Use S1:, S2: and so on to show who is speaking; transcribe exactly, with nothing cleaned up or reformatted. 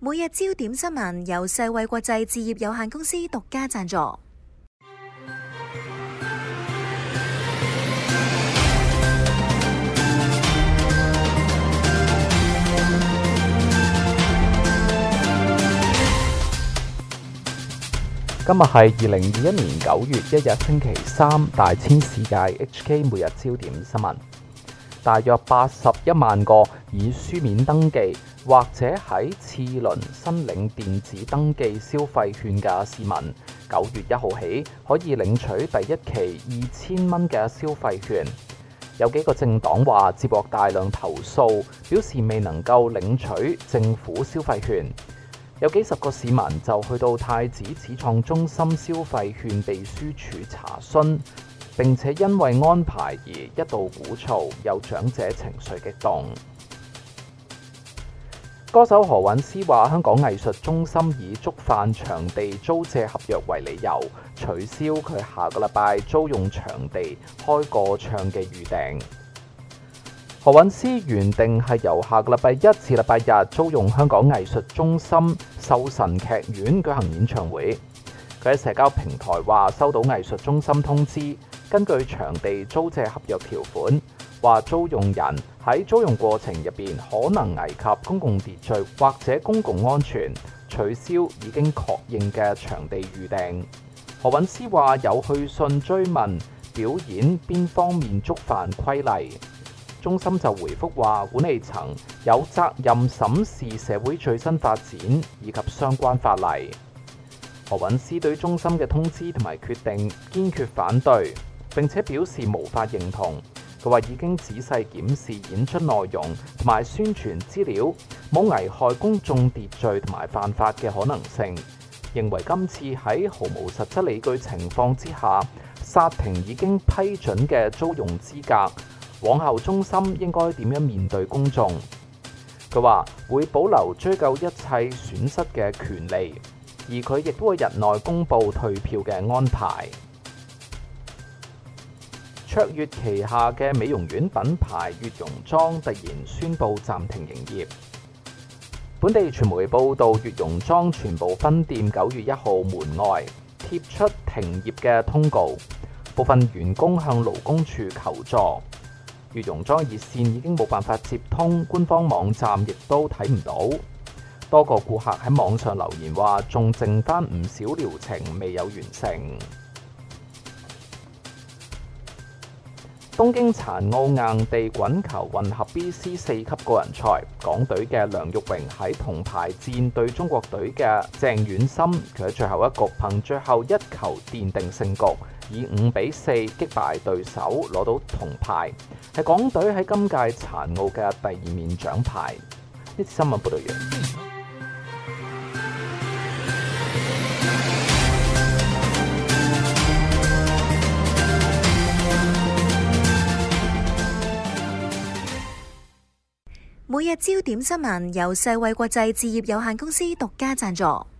S1: 每日焦點新聞由世衛國際置業有限公司獨家贊助。
S2: 今日係二零二一年九月一日星期三，大千世界 H K 每日焦點新聞。大約八十一萬個以書面登記或者喺次輪申領電子登記消費券嘅市民，九月一號起可以領取第一期二千蚊嘅消費券。有幾個政黨話接獲大量投訴，表示未能夠領取政府消費券。有幾十個市民就去到太子始創中心消費券秘書處查詢，並且因為安排而一度鼓噪，有長者情緒激動。歌手何韻詩話：香港藝術中心以觸犯場地租借合約為理由，取消佢下個禮拜租用場地開個唱嘅預訂。何韻詩原定係由下個禮拜一至禮拜日租用香港藝術中心壽臣劇院舉行演唱會。佢喺社交平台話收到藝術中心通知，根據場地租借合約條款，話租用人喺租用過程入邊可能危及公共秩序或者公共安全，取消已經確認嘅場地預訂。何韻詩話有去信追問表演邊方面觸犯規例。中心就回覆話，管理層有責任審視社會最新發展以及相關法例。何韻詩對中心嘅通知同埋決定堅決反對，並且表示無法認同。佢話已經仔細檢視演出內容同埋宣傳資料，冇危害公眾秩序同埋犯法嘅可能性。認為今次喺毫無實質理據情況之下，煞停已經批准嘅租用資格。往後中心應該點樣面對公眾？佢話會保留追究一切損失嘅權利，而佢亦都會日內公布退票嘅安排。卓越旗下嘅美容院品牌悅容莊突然宣布暫停營業。本地傳媒報道，悅容莊全部分店九月一號門外貼出停業嘅通告，部分員工向勞工處求助。悅容莊熱線已經冇辦法接通，官方網站亦都睇唔到。多個顧客喺網上留言話，仲剩返唔少療程未有完成。東京殘奧硬地滾球混合 B C 四級個人賽，港隊嘅梁玉榮喺銅牌戰對中國隊嘅鄭遠森，佢喺最後一局憑最後一球奠定勝局，以五比四擊敗對手，攞到銅牌，係港隊喺今屆殘奧嘅第二面獎牌。呢次新聞報道完。
S1: 每日焦點新聞由世衛國際置業有限公司獨家贊助。